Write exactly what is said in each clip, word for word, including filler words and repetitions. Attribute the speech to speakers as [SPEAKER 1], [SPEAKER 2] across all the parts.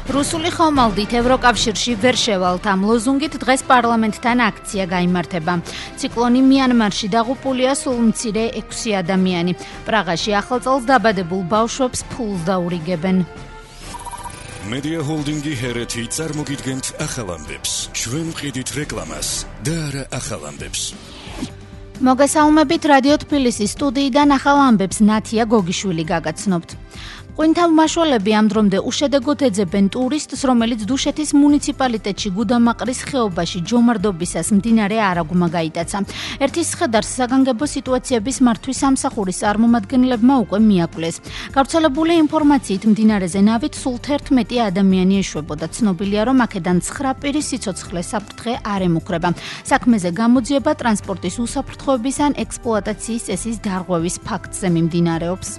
[SPEAKER 1] რუსული ხომალდით ევროკავშირში ვერ შევალთ ამ ლოზუნგით დღეს პარლამენტთან აქცია გაიმართება. ციკლონი მიანმარში დაღუპულია სულ მცირე ექვსი ადამიანი. პრაღაში ახალ წელს დაბადებულ ბავშვებს ფულს დაურიგებენ.
[SPEAKER 2] Media Holdingi ჰერეთი წარმოგიდგენთ ახალ ამბებს. ჩვენ ვყიდით რეკლამას და არა ახალ ამბებს.
[SPEAKER 1] მოგესალმებით რადიო თბილისის სტუდიიდან ახალ ამბებს ნათია გოგიშვილი გაგაცნობთ. ყვინთავმაშველები ამ დრომდე უშედეგოდ ეძებენ ტურისტს, რომელიც დუშეთის მუნიციპალიტეტში გუდამაყრის ხეობაში ჯომარდობისას მდინარე არაგუმა გაიტაცა. ერთის სხედარს საგანგებო სიტუაციების მართვის სამსახურის წარმომადგენლებმა უკვე მიაკვლეს. გავრცელებული ინფორმაციით მდინარეზე ნავით სულ თერთმეტი ადამიანი ეშვებოდა. ცნობილია, რომ აქედან ცხრა პირის სიცოცხლე საფრთხე არ ემუქრება. საქმეზე გამოძიება ტრანსპორტის უსაფრთხოების ან ექსპლუატაციის წესის დარღვევის ფაქტზე მიმდინარეობს.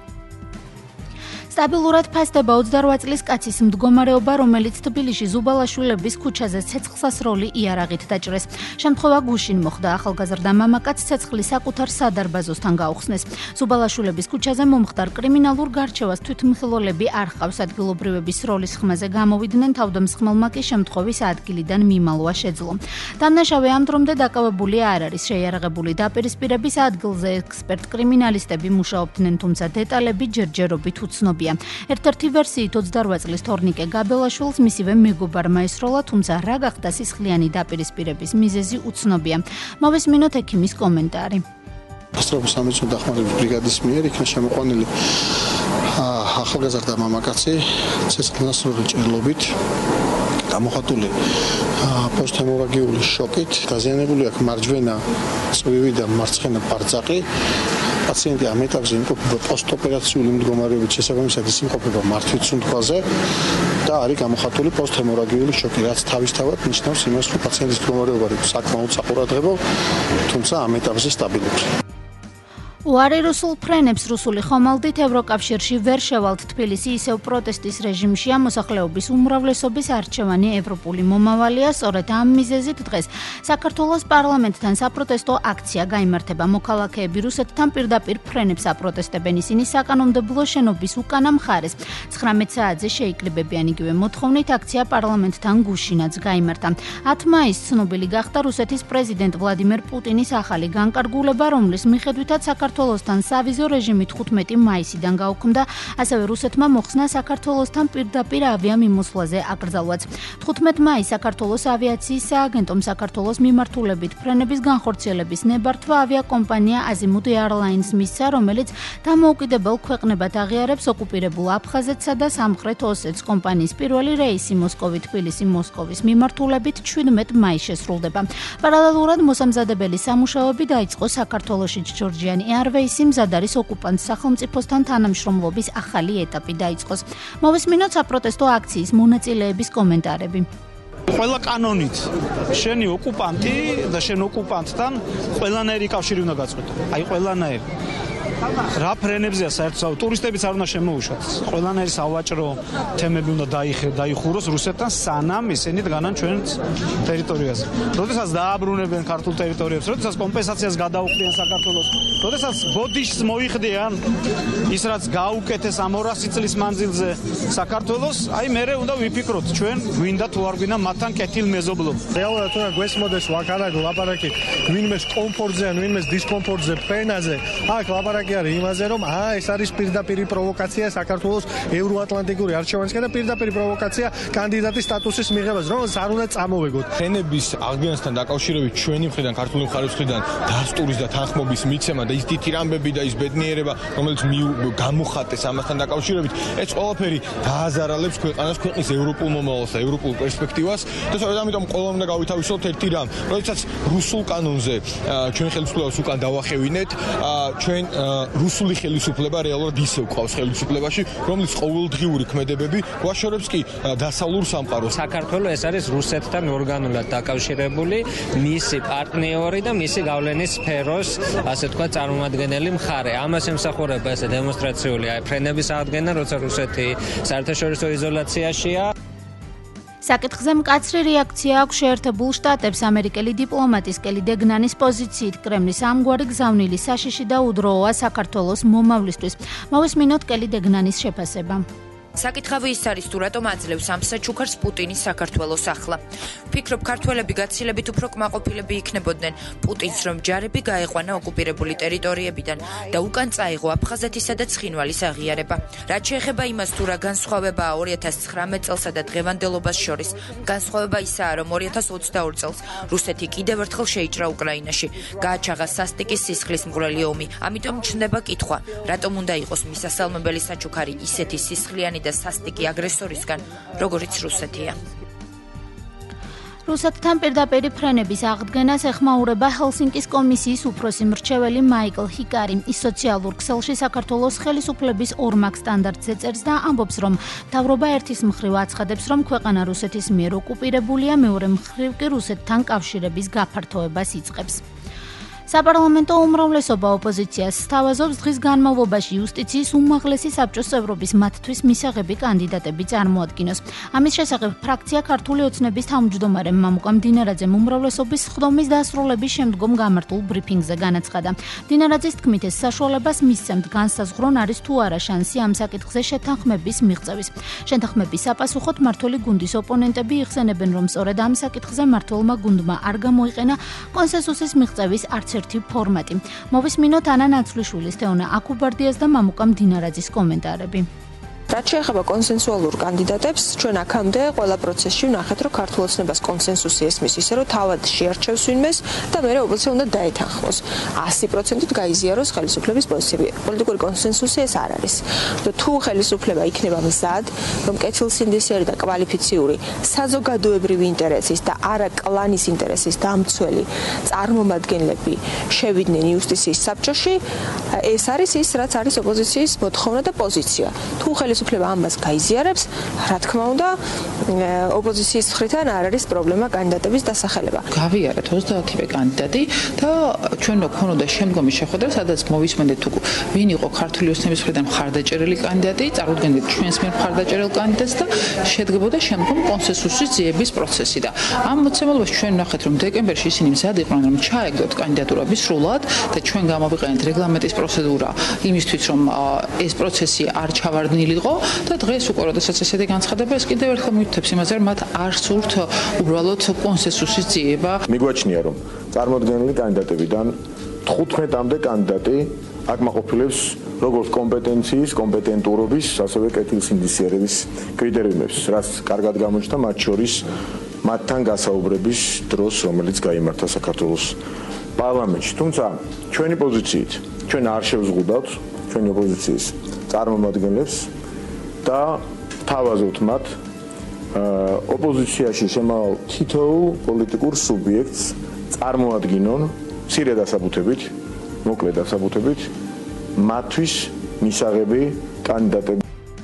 [SPEAKER 1] სტაბილურად ფასდება ოცდარვა წლის კაცის მდგომარეობა, რომელიც თბილისში ზუბალაშვილების ქუჩაზე ცეცხლსასროლი იარაღით დაჭრეს. შემთხვევა გუშინ მოხდა. ახალგაზრდა მამაკაც ცეცხლის საკუთარ სადარბაზოსთან გაუხსნეს. ზუბალაშვილების ქუჩაზე მომხდარ კრიმინალურ გარჩევას თვითმხილველები არ ჰყავს. ადგილობრივების სროლის ხმაზე გამოვიდნენ, თავდამსხმელმა კი შემთხვევის ადგილიდან მიმალვა შეძლო. დამნაშავე ამ დრომდე დაკავებული არ არის. შეიარაღებული დაპირისპირების ადგილზე ექსპერტ კრიმინალისტები მუშაობდნენ, თუმცა დეტალები ჯერჯერობით უცნობია. ერთ-ერთი ვერსიით ოცდარვა წლის თორნიკე გაბელაშვილს მისივე მეგობარმა ესროლა, თუმცა რა გახდა სისხლიანი დაპირისპირების მიზეზი უცნობია. მოვესმინოთ ექიმის კომენტარი.
[SPEAKER 3] ასტრობის სამედიცინო დახმარების ბრიგადის მიერ იქნა შემოყვანილი ახალგაზრდა მამაკაცი ცეცხლსასროლი ჭრილობით, გამოხატული პოსტჰემორაგიული შოკით, დაზიანებული აქვს მარჯვენა წვივი და მარცხენა ბარწაკი. პაციენტი ამ ეტაპზე იმყოფება პოსტოპერაციული მდგომარეობით, შესაბამისად ის იმყოფება მართვის სუნთქვაზე და არის გამოხატული პოსტჰემორაგიული შოკი, რაც თავისთავად ნიშნავს იმას, რომ პაციენტის მდგომარეობა არის საკმაოდ საყურადღებო, თუმცა ამ ეტაპზე სტაბილურია.
[SPEAKER 1] უარი რუსულ ფრენებს რუსული ხომალდით ევროკავშირში ვერ შევალთ. თბილისი ისევ პროტესტის რეჟიმშია, მოსახლეობის უმრავლესობის არჩევანი ევროპული მომავალია. სწორედ ამ მიზეზით დღეს საქართველოს პარლამენტთან საპროტესტო აქცია გაიმართება. მოქალაქეები რუსეთთან პირდაპირ ფრენებს აპროტესტებენ. ისინი საკანონმდებლო შენობის უკანა მხარეს ცხრამეტ საათზე შეიკრიბებიან. იგივე მოთხოვნით აქცია პარლამენტთან გუშინაც გაიმართა. ათი მაისს ცნობილი გახდა რუსეთის პრეზიდენტ ვლადიმერ პუტინის ახალი განკარგულება, რომლის მიხედვითაც საქართველოსთან სავიზო რეჟიმი თხუთმეტი მაისიდან გაუქმდა, ასევე რუსეთმა მოხსნა საქართველოსთან პირდაპირ ავიამიმოსვლაზე აკრძალვაც. თხუთმეტ მაისს საქართველოს ავიაციის სააგენტომ საქართველოს მიმართულებით ფრენების განხორციელების ნებართვა ავიაკომპანია Azimut Airlines მისცა, რომელიც დამოუკიდებელ ქვეყნებად აღიარებს ოკუპირებულ აფხაზეთსა და სამხრეთ ოსეთს. კომპანიის პირველი რეისი მოსკოვი-თბილისი-მოსკოვის მიმართულებით შვიდმეტ მაისს შესრულდება. პარალელურად მოსამზადებელი სამუშაოები დაიწყო საქართველოშიც. ჯორჯიანი Airways-ი მზად არის ოკუპანტ სახელმწიფოსთან თანამშრომლობის ახალი ეტაპი დაიწყოს. მოვესმინოთ საპროტესტო აქციის მონაწილეების კომენტარები.
[SPEAKER 4] ყველა კანონით შენი ოკუპანტი და შენ ოკუპანტთან ყველანაირი კავშირი უნდა გაწყვეტო. აი ყველანაირი. რა ფრენებზეა საერთოდ ტურისტებიც არ უნდა შემოუშვათ. ყველანაირი სავაჭრო თემები უნდა დაიხუროს რუსეთთან, სანამ ისინი დგანან ჩვენ ტერიტორიაზე. როდესაც დააბრუნებენ ქართულ ტერიტორიებს, როდესაც კომპენსაციას გადაუხდიან საქართველოს, როდესაც ბოდიშს მოიხდიან ის რაც გაუკეთეს ამ ორასი წლის მანძილზე საქართველოს, აი მერე უნდა ვიფიქროთ ჩვენ გვინდა თუ არ გვინდა მათთან კეთილ მეზობლობა.
[SPEAKER 5] რეალურად თუ გვესმოდეს ვაკარაგო ლაპარაკი ვინმეს კომფორტზე ან ვინმეს დისკომფორტზე ფრენაზე, აქ ლაპარაკი არის იმაზე, რომ აა ეს არის პირდაპირი პროვოკაცია საქართველოს ევროატლანტიკური არჩევანისკენ და პირდაპირი პროვოკაცია კანდიდატის სტატუსის მიღებას, რომელსაც არ უნდა წამოვეგოთ.
[SPEAKER 6] ფრენების აღდგენასთან დაკავშირებით ჩვენი მხრიდან, ქართული მხარის მხრიდან დასტურის და თანხმობის მიცემა და ის თითი ამბები და ის ბედნიერება, რომელიც გამოხატეს ამასთან დაკავშირებით, ეს ყველაფერი დააზარალებს ქვეყანას, ქვეყნის ევროპულ მომავალს და ევროპულ პერსპექტივას და სწორედ ამიტომ ყველამ უნდა გავითავისოთ ერთი რამ, როდესაც რუსულ კანონზე ჩვენ ხელისუფლებას უკან დავახევინეთ, ჩვენ რუსული ხელისუფლება რეალურად ისევ ყავს ხელისუფლებაში, რომლის ყოველდღიური ქმედებები გვაშორებს კი დასავლურ სამყაროს.
[SPEAKER 7] საქართველოს ეს არის რუსეთთან ორგანულად დაკავშირებული მისი პარტნიორი და მისი გავლენის სფეროს, ასე თქვა, წარმომადგენელი მხარე. ამას ემსახურება ეს დემონსტრაციული ფრენების აღდგენა, როცა რუსეთი საერთაშორისო იზოლაციაშია.
[SPEAKER 1] საკითხზე მკაცრი რეაქცია აქვს შეერთებულ შტატებს. ამერიკელი დიპლომატის კელი დეგნანის პოზიციით კრემლის ამგვარი გზავნილი საშიში და უდროოა საქართველოს მომავლისთვის. მოვესმინოთ კელი დეგნანის შეფასება.
[SPEAKER 8] საკითხავი ის არის თუ რატომ აძლევს ამ საჩუქარს პუტინის საქართველოს ახლა. ვფიქრობ, ქართველები გაცილებით უფრო კმაყოფილები იქნებოდნენ პუტინს, რომ ჯარები გაეყვანა ოკუპირებული ტერიტორიებიდან და უკან წაიღო აფხაზეთისა და ცხინვალის აღიარება. რაც შეეხება იმას, თუ რა განსხვავებაა ორი ათას ცხრამეტ წელსა და დღევანდელობას შორის, განსხვავება ისაა, რომ ორი ათას ოცდაორ წელს რუსეთი კიდევ ერთხელ შეიჭრა უკრაინაში, გააჩაღა სასტიკის სისხლის მღვრელი ომი. ამიტომ ჩნდება კითხვა, რატომ უნდა იყოს მისასალმებელი საჩუქარი ისეთი სისხლიანი და სასტიკი აგრესორისგან, როგორიც რუსეთია.
[SPEAKER 1] რუსეთთან პირდაპირ ფრენების აღდგენას ეხმაურება ჰელსინკის კომისიის უფროსი მრჩეველი მაიკლ ჰიკარი. ის სოციალურ ქსელში საქართველოს ხელისუფლების ორმაგ სტანდარტზე წერს და ამბობს, რომ მთავრობა ერთის მხრივ აცხადებს, რომ ქვეყანა რუსეთის მიერ ოკუპირებულია, მეორე მხრივ კი რუსეთთან კავშირების გაფართოებას იწყებს. საპარლამენტო უმრავლესობა ოპოზიციას სთავაზობს დღის განმავლობაში იუსტიციის უმაღლესი საბჭოს წევრობის მათთვის მისაღები კანდიდატები წარმოადგინოს. ამის შესახებ ფრაქცია ქართული ოცნების თავმჯდომარე მამუკა მდინარაძემ უმრავლესობის სხდომის დასრულების შემდგომ გამართულ ბრიფინგზე განაცხადა. მდინარაძის თქმით, ეს საშუალებას მისცემთ განსაზღვრონ არის თუ არა შანსი ამ საკითხზე შეთანხმების მიღწევის. შეთანხმების საპასუხოდ მმართველი გუნდის ოპონენტები იხსენებენ, რომ სწორედ ამ საკითხზე მმართველმა გუნდმა არ გამოიყენა კონსენსუსის მიღწევის არც ერთი ფორმატი. მოვისმინოთ ანა ნაცვლიშვილის, თეონა აკუბარდიას და მამუკა მდინარაძის კომენტარები.
[SPEAKER 9] რაც შეეხება კონსენსუალურ კანდიდატებს, ჩვენ აქამდე ყველა პროცესში ვნახეთ, რომ ქართულ ოცნებას კონსენსუსი ესმის ისე, რომ თავად შეარჩევს ვინმეს და მეორე ოპოზიცია უნდა დაეთანხმოს. ასი პროცენტით გაიზიაროს ხელისუფლების პოზიციები. პოლიტიკური კონსენსუსი ეს არ არის. და თუ ხელისუფლება იქნება მზად, რომ კეთილსინდისერი და კვალიფიციური საზოგადოებრივი ინტერესის და არა კლანის ინტერესის დამცველი წარმომადგენლები შევიდნენ იუსტიციის საბჭოში, ეს არის ის, რაც არის ოპოზიციის მოთხოვნა და პოზიცია. თუ ხელისუფლება ამას გაიზიარებს, რა თქმა უნდა, ოპოზიციის მხრიდან არ არის პრობლემა კანდიდატების დასახელება.
[SPEAKER 10] გავიარეთ ოცდაათივე კანდიდატი და ჩვენ გვქონოდა შემდგომი შეხვედრა, სადაც მოვისმენდით თუ ვინ იყო ქართული ოცნების მხრიდან მხარდაჭერილი კანდიდატი, წარუდგენდით ჩვენს მიერ მხარდაჭერილ კანდიდატს და შედგებოდა შემდგომ კონსენსუსის ძიების პროცესი და ამ მოცემულობაში ჩვენ ვნახეთ, რომ დეკემბერში ისინი მზად იყვნენ, რომ ჩაეგდოთ კანდიდატურები სრულად და ჩვენ გამოვიყენეთ რეგლამენტის პროცედურა იმისთვის, რომ ეს პროცესი არ ჩავარდნილიყო და დღეს უკვე როდესაც ესეთი განცხადება ეს კიდევ ერთხელ მიუთითებს იმაზე, რომ მათ არ სურთ უბრალოდ კონსენსუსის ძიება.
[SPEAKER 11] მიგვაჩნია, რომ წარმოდგენილი კანდიდატებიდან თხუთმეტამდე კანდიდატი აკმაყოფილებს როგორც კომპეტენციის, კომპეტენტურობის, ასევე კეთილსინდისიერების კრიტერიუმებს, რაც კარგად გამოჩნდა მათ შორის მათთან გასაუბრების დროს, რომელიც გაიმართა საქართველოს პარლამენტში. თუმცა ჩვენი პოზიციით ჩვენ არ შევზღუდავთ ჩვენი ოპოზიციის წარმომადგენლებს და თავაზობთ მათ ოპოზიციაში შემავალ თითოეულ პოლიტიკურ სუბიექტს წარმოადგინონ მცირე დასაბუთებით, მოკლე დასაბუთებით მათთვის მისაღები კანდიდატები.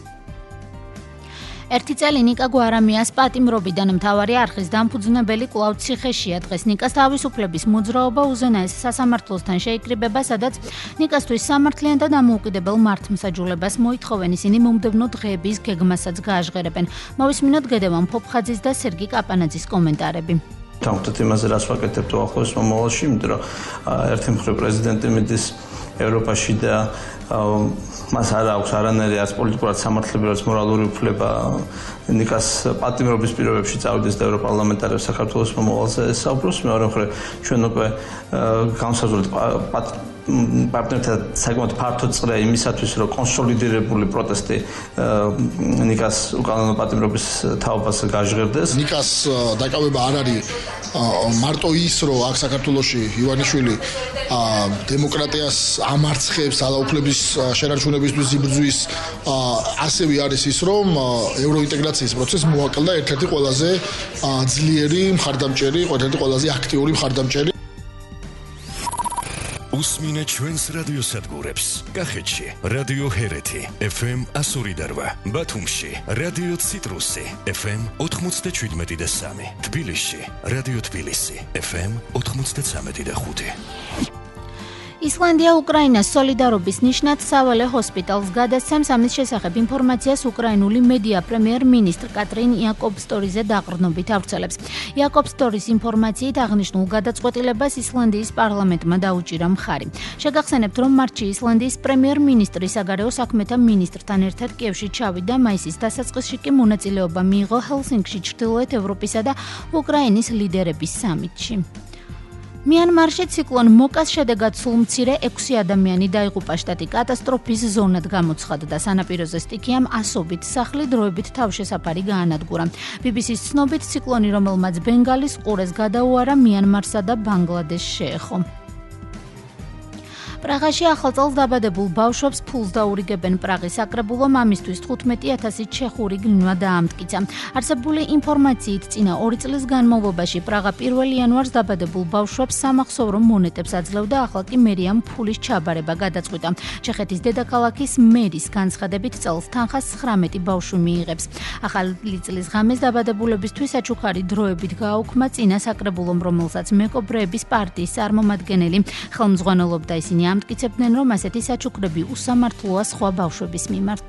[SPEAKER 1] ერთი წელი ნიკა გვარამიას პატიმრობიდან მთავარი არხის დამფუძნებელი კვლავ ციხეშია. დღეს ნიკას თავისუფლების მოძრაობა უზენაეს სასამართლოსთან შეიკრიბება, სადაც ნიკასთვის სამართლიან და დამოუკიდებელ მართლმსაჯულებას მოითხოვენ. ისინი მომდევნო დღეების გეგმასაც გააჟღერებენ. მოვისმინოთ გედევან ფოფხაძის და სერგი კაპანაძის კომენტარები.
[SPEAKER 12] დავხვდეთ იმაზე, რას ვაკეთებთ უახლოეს მომავალში, იმიტომ რომ ერთი მხრივ პრეზიდენტი მიდის ევროპაში და მას არ აქვს არანაირი არც პოლიტიკურად სამართლებრივი, არც მორალური უფლება ნიკას პატიმრობის პირობებში წავიდეს და ევროპარლამენტარებს საქართველოს მომავალზე ესაუბროს. მეორე მხრივ ჩვენ უკვე განსაზღვრეთ პარტნიორთა საკმაოდ ფართო წრე იმისათვის, რომ კონსოლიდირებული პროტესტი ნიკას უკანონო პატიმრობის თაობას გაჟღერდეს.
[SPEAKER 13] ნიკას დაკავება არ არის მარტო ის, რომ აქ საქართველოში ივანიშვილი დემოკრატიას ამარცხებს, ძალაუფლების შენარჩუნებისთვის იბრძვის, ასევე არის ის, რომ ევროინტეგრაციის პროცესს მოაკლდა ერთ-ერთი ყველაზე ძლიერი მხარდამჭერი, ერთ-ერთი ყველაზე აქტიური მხარდამჭერი.
[SPEAKER 2] უსმინე ჩვენს რადიოსადგურებს. კახეთში რადიო ჰერეთი ეფ ემ ასორი და რვა, ბათუმში რადიო ციტრუსი ეფ ემ ოთხმოცდაშვიდმეტი და სამი, თბილისში რადიო თბილისი ეფ ემ ოთხმოცდაცამეტი და ხუთი.
[SPEAKER 1] ისლანდია უკრაინას სოლიდარობის ნიშნად საველე ჰოსპიტალს გადასცემს. ამის შესახებ ინფორმაციას უკრაინული მედია პრემიერ-მინისტრ კატრინ იაკობსტორიზე დაყრდნობით ავრცელებს. იაკობსტორის ინფორმაციით აღნიშნულ გადაწყვეტილებას ისლანდიის პარლამენტმა დაუჭირა მხარი. შეგახსენებთ, რომ მარტში ისლანდიის პრემიერ-მინისტრი საგარეო საქმეთა მინისტრთან ერთად კიევში ჩავიდა. მაისის დასაწყისში კი მონაწილეობა მიიღო ჰელსინკში ჩრდილოეთ ევროპისა და უკრაინის ლიდერების სამიტში. მიანმარში ციკლონ მოკას შედეგად სულ მცირე ექვსი ადამიანი დაიღუპა. შტატი კატასტროფის ზონად გამოცხადდა. სანაპიროზე სტიქიამ ასობით სახლი დროებით თავშესაფარი გაანადგურა. ბი ბი სის ცნობით, ციკლონი, რომელმაც ბენგალის ყურეს გადაუარა, მიანმარსა და ბანგლადეშს შეეხო. პრაღაში ახალ წელს დაბადებულ ბავშვებს ფულს დაურიგებენ. პრაღის საკრებულომ ამისთვის თხუთმეტი ათასი ჩეხური გლინვა დაამტკიცა. არსებული ინფორმაციით, წინა ორი წლის განმავლობაში პრაღა პირველ იანვარს დაბადებულ ბავშვებს სამახსოვრო მონეტებს აძლევდა. ახლა კი მერიამ ფულის ჩაბარება გადაწყვიტა. ჩეხეთის დედაქალაქის მერის განცხადებით, წელს თანხას ცხრამეტი ბავშვი მიიღებს. ახალი წლის ღამეს დაბადებულებისთვის საჩუქარი დროებით გააუქმა წინა საკრებულომ, რომელსაც მეკობრეების პარტიის წარმომადგენელი ხელმძღვანელობდა. ისინი ამტკიცებდნენ, რომ ასეთი საჩუქრები უსამართლოა სხვა ბავშვების მიმართ.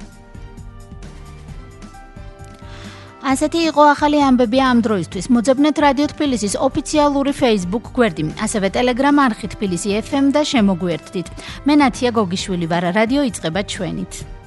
[SPEAKER 1] ასეთი იყო ახალი ამბები ამ დროისთვის. მოძებნეთ რადიო თბილისის ოფიციალური Facebook გვერდი, ასევე Telegram არხი თბილისი ეფ ემ და შემოგვიერთდით. მე ნათია გოგიშვილი ვარ, რადიო იწყება ჩვენით.